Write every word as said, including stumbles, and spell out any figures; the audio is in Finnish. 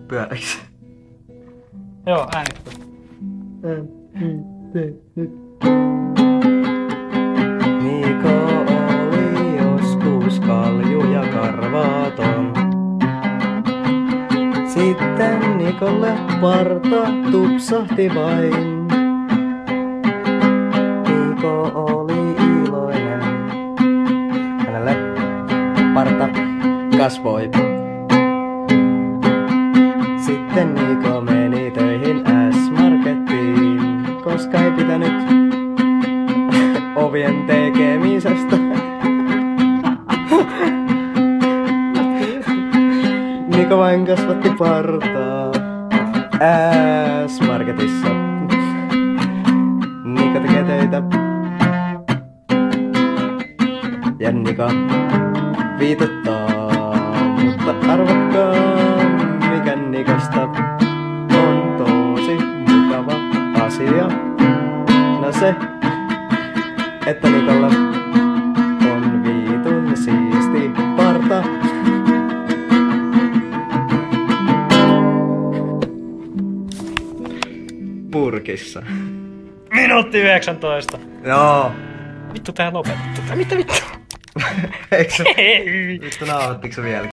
pyöräksi. Joo, äänittää. Niko oli joskus kalju ja karvaton. Sitten Nikolle parta tupsahti vain. Niko oli iloinen. Hänelle parta kasvoi. Sitten Niko meni töihin S-Markettiin, koska ei pitänyt ovien tekemisestä. Niko vain kasvatti partaa S-Marketissa. Niko tekee töitä. Ja Niko viitottaa, mutta arvatkaa, mikä Nikosta on tosi mukava asia. No se, että Nikolla on viitun siisti parta. Purkissa. Minuutti yhdeksäntoista. Joo. Vittu tää lopetettu. Mitä vittu? Eikö se? Ei. Vittu nauhoittiko se vielä?